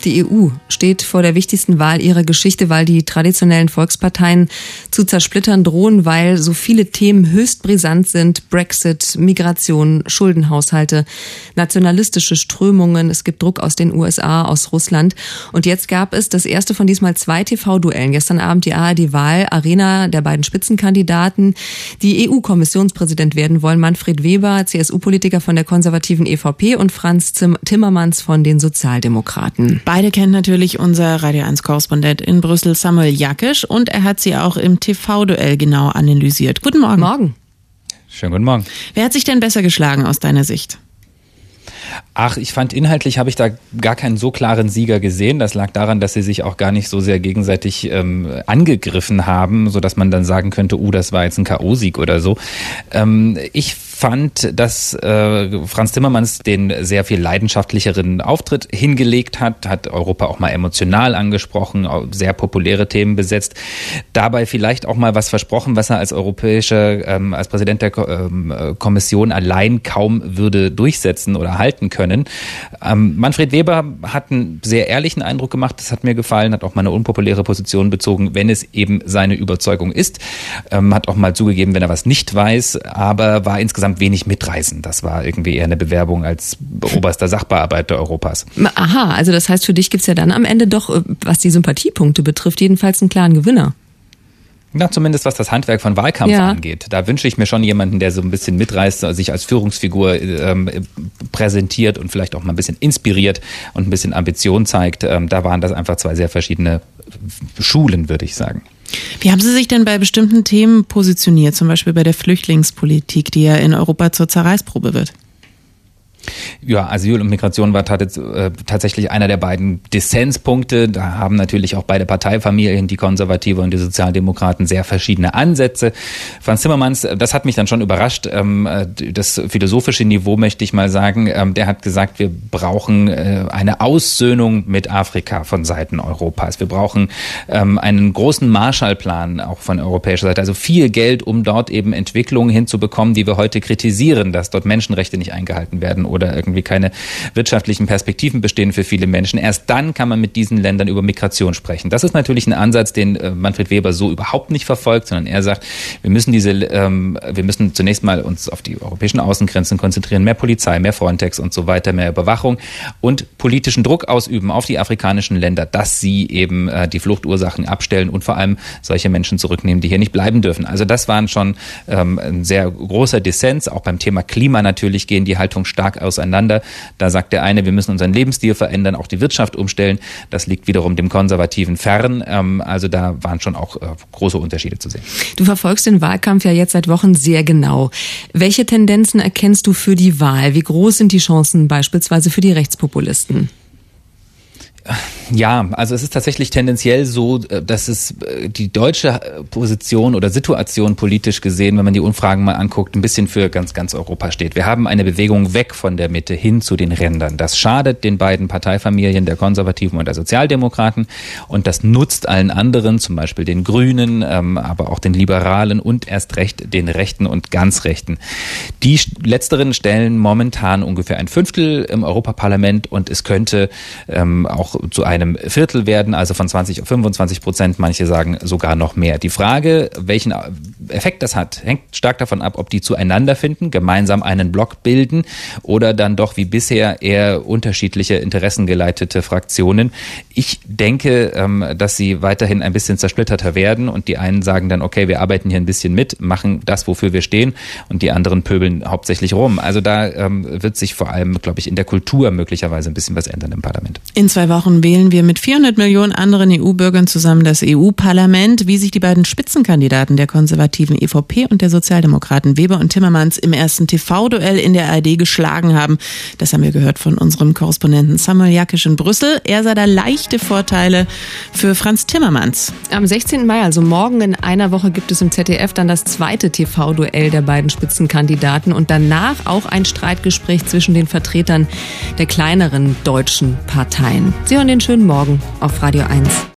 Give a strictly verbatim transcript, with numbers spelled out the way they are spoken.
Die E U steht vor der wichtigsten Wahl ihrer Geschichte, weil die traditionellen Volksparteien zu zersplittern drohen, weil so viele Themen höchst brisant sind. Brexit, Migration, Schuldenhaushalte, nationalistische Strömungen. Es gibt Druck aus den U S A, aus Russland. Und jetzt gab es das erste von diesmal zwei T V-Duellen. Gestern Abend die A R D-Wahl, Arena der beiden Spitzenkandidaten, die E U-Kommissionspräsident werden wollen. Manfred Weber, C S U-Politiker von der konservativen E V P, und Frans Timmermans von den Sozialdemokraten. Beide kennt natürlich unser Radio eins Korrespondent in Brüssel, Samuel Jakisch, und er hat sie auch im T V-Duell genau analysiert. Guten Morgen. Morgen. Schönen guten Morgen. Wer hat sich denn besser geschlagen aus deiner Sicht? Ach, ich fand, inhaltlich habe ich da gar keinen so klaren Sieger gesehen. Das lag daran, dass sie sich auch gar nicht so sehr gegenseitig ähm, angegriffen haben, sodass man dann sagen könnte, uh, das war jetzt ein K O-Sieg oder so. Ähm, ich fand, dass äh, Frans Timmermans den sehr viel leidenschaftlicheren Auftritt hingelegt hat, hat Europa auch mal emotional angesprochen, sehr populäre Themen besetzt, dabei vielleicht auch mal was versprochen, was er als europäischer, ähm, als Präsident der Ko- ähm, Kommission allein kaum würde durchsetzen oder halten können. Ähm, Manfred Weber hat einen sehr ehrlichen Eindruck gemacht, das hat mir gefallen, hat auch mal eine unpopuläre Position bezogen, wenn es eben seine Überzeugung ist, ähm, hat auch mal zugegeben, wenn er was nicht weiß, aber war insgesamt wenig mitreißend. Das war irgendwie eher eine Bewerbung als oberster Sachbearbeiter Europas. Aha, also das heißt, für dich gibt's ja dann am Ende doch, was die Sympathiepunkte betrifft, jedenfalls einen klaren Gewinner. Na, zumindest was das Handwerk von Wahlkampf ja. angeht. Da wünsche ich mir schon jemanden, der so ein bisschen mitreißt, sich als Führungsfigur ähm, präsentiert und vielleicht auch mal ein bisschen inspiriert und ein bisschen Ambition zeigt. Ähm, da waren das einfach zwei sehr verschiedene Schulen, würde ich sagen. Wie haben Sie sich denn bei bestimmten Themen positioniert, zum Beispiel bei der Flüchtlingspolitik, die ja in Europa zur Zerreißprobe wird? Ja, Asyl und Migration war tat, äh, tatsächlich einer der beiden Dissenspunkte. Da haben natürlich auch beide Parteifamilien, die Konservative und die Sozialdemokraten, sehr verschiedene Ansätze. Frans Timmermans, das hat mich dann schon überrascht, ähm, das philosophische Niveau möchte ich mal sagen, ähm, der hat gesagt, wir brauchen äh, eine Aussöhnung mit Afrika von Seiten Europas. Wir brauchen ähm, einen großen Marshallplan auch von europäischer Seite, also viel Geld, um dort eben Entwicklungen hinzubekommen, die wir heute kritisieren, dass dort Menschenrechte nicht eingehalten werden oder irgendwie keine wirtschaftlichen Perspektiven bestehen für viele Menschen. Erst dann kann man mit diesen Ländern über Migration sprechen. Das ist natürlich ein Ansatz, den äh, Manfred Weber so überhaupt nicht verfolgt, sondern er sagt, wir müssen diese, ähm, wir müssen zunächst mal uns auf die europäischen Außengrenzen konzentrieren, mehr Polizei, mehr Frontex und so weiter, mehr Überwachung und politischen Druck ausüben auf die afrikanischen Länder, dass sie eben äh, die Fluchtursachen abstellen und vor allem solche Menschen zurücknehmen, die hier nicht bleiben dürfen. Also das waren schon ähm, ein sehr großer Dissens. Auch beim Thema Klima natürlich gehen die Haltungen stark auseinander. Da sagt der eine, wir müssen unseren Lebensstil verändern, auch die Wirtschaft umstellen. Das liegt wiederum dem Konservativen fern. Also da waren schon auch große Unterschiede zu sehen. Du verfolgst den Wahlkampf ja jetzt seit Wochen sehr genau. Welche Tendenzen erkennst du für die Wahl? Wie groß sind die Chancen beispielsweise für die Rechtspopulisten? Ja, also es ist tatsächlich tendenziell so, dass es die deutsche Position oder Situation politisch gesehen, wenn man die Umfragen mal anguckt, ein bisschen für ganz, ganz Europa steht. Wir haben eine Bewegung weg von der Mitte hin zu den Rändern. Das schadet den beiden Parteifamilien, der Konservativen und der Sozialdemokraten, und das nutzt allen anderen, zum Beispiel den Grünen, aber auch den Liberalen und erst recht den Rechten und ganz Rechten. Die letzteren stellen momentan ungefähr ein Fünftel im Europaparlament, und es könnte ähm, auch zu einem Viertel werden, also von zwanzig auf fünfundzwanzig Prozent, manche sagen sogar noch mehr. Die Frage, welchen Effekt das hat, hängt stark davon ab, ob die zueinander finden, gemeinsam einen Block bilden oder dann doch wie bisher eher unterschiedliche interessengeleitete Fraktionen. Ich denke, dass sie weiterhin ein bisschen zersplitterter werden, und die einen sagen dann, okay, wir arbeiten hier ein bisschen mit, machen das, wofür wir stehen, und die anderen pöbeln hauptsächlich rum. Also da wird sich vor allem, glaube ich, in der Kultur möglicherweise ein bisschen was ändern im Parlament. In zwei Wochen wählen wir mit vierhundert Millionen anderen E U-Bürgern zusammen das E U-Parlament. Wie sich die beiden Spitzenkandidaten der konservativen E V P und der Sozialdemokraten Weber und Timmermans im ersten T V-Duell in der A R D geschlagen haben, das haben wir gehört von unserem Korrespondenten Samuel Jakisch in Brüssel. Er sah da leichte Vorteile für Frans Timmermans. Am sechzehnten Mai, also morgen in einer Woche, gibt es im Z D F dann das zweite T V-Duell der beiden Spitzenkandidaten und danach auch ein Streitgespräch zwischen den Vertretern der kleineren deutschen Parteien. Sie hören den schönen Morgen auf Radio eins.